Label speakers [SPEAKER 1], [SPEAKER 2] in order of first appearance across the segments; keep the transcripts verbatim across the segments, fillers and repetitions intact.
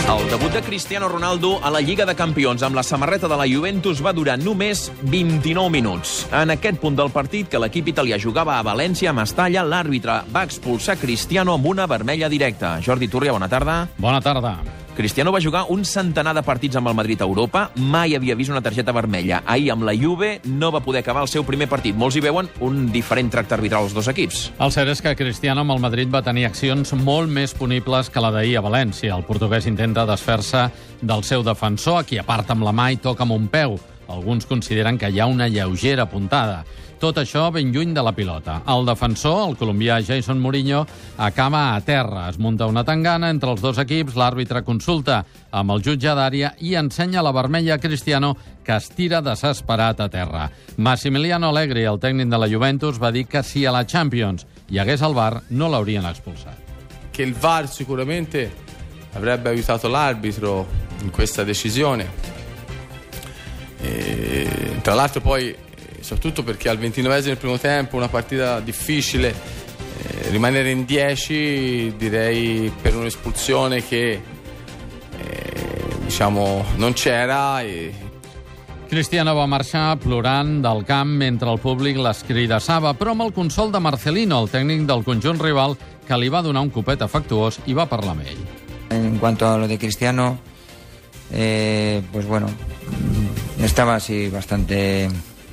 [SPEAKER 1] El debut de Cristiano Ronaldo a la Lliga de Campions amb la samarreta de la Juventus va durar només vint-i-nou minuts. En aquest punt del partit, que l'equip italià jugava a València, a Mestalla, l'àrbitre va expulsar Cristiano amb una vermella directa. Jordi Turria, bona tarda.
[SPEAKER 2] Bona tarda.
[SPEAKER 1] Cristiano va jugar un centenar de partits amb el Madrid a Europa, mai havia vist una targeta vermella. Ahir amb la Juve no va poder acabar el seu primer partit. Molts hi veuen un diferent tracte arbitral als dos equips.
[SPEAKER 2] El cert és que Cristiano amb el Madrid va tenir accions molt més punibles que la d'ahir a València. El portuguès intenta desfer-se del seu defensor, a qui aparta amb la mà i toca amb un peu. Alguns consideren que hi ha una lleugera puntada. Tot això ben lluny de la pilota. El defensor, el colombià Jason Mourinho, acaba a terra. Es munta una tangana entre els dos equips, l'àrbitre consulta amb el jutge d'àrea i ensenya la vermella a Cristiano, que es tira desesperat a terra. Massimiliano Allegri, el tècnic de la Juventus, va dir que si a la Champions hi hagués el V A R no l'haurien expulsat.
[SPEAKER 3] Che il V A R sicuramente avrebbe aiutato l'arbitro in questa decisione. E, tra l'altro poi, soprattutto perché al ventinovesimo del primo tempo, una partita difficile, eh, rimanere in dieci direi per un'espulsione che eh, diciamo non c'era. E...
[SPEAKER 2] Cristiano va marxar plorant del camp mentre el públic l'escridassava, però amb el consol de Marcelino, el tècnic del conjunt rival, que li va donar un copet afectuós i va parlar amb ell.
[SPEAKER 4] En cuanto a lo de Cristiano, eh, pues bueno, estaba así bastante...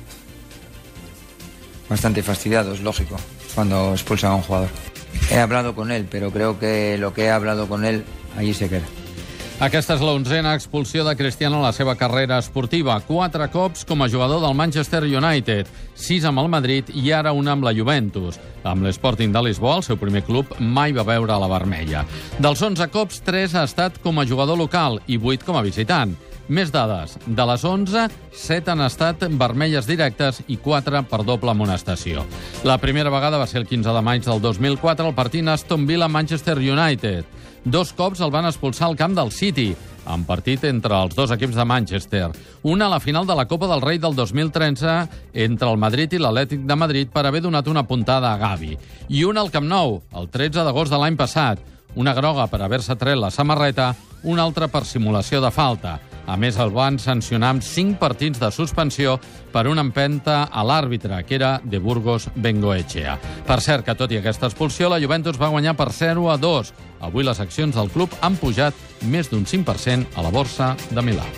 [SPEAKER 4] bastante fastidiado, es lógico, cuando expulsan a un jugador. He hablado con él, pero creo que lo que he hablado con él, allí se queda.
[SPEAKER 2] Aquesta és l'onzena expulsió de Cristiano a la seva carrera esportiva. Quatre cops com a jugador del Manchester United, sis amb el Madrid i ara una amb la Juventus. Amb l'Sporting de Lisboa, el seu primer club, mai va veure la vermella. Dels onze cops, tres ha estat com a jugador local i vuit com a visitant. Més dades. De les onze, set han estat vermelles directes i quatre per doble amonestació. La primera vegada va ser el quinze de maig del dos mil quatre al partit Aston Villa-Manchester United. Dos cops el van expulsar al camp del City, en partit entre els dos equips de Manchester. Una a la final de la Copa del Rei del dos mil tretze entre el Madrid i l'Atlètic de Madrid per haver donat una puntada a Gavi. I una al Camp Nou, el tretze d'agost de l'any passat. Una groga per haver-se tret la samarreta, una altra per simulació de falta. A més, el van sancionar amb cinc partits de suspensió per una empenta a l'àrbitre, que era de Burgos Bengoechea. Per cert, que tot i aquesta expulsió, la Juventus va guanyar per zero a dos. Avui les accions del club han pujat més d'un cinc per cent a la borsa de Milà.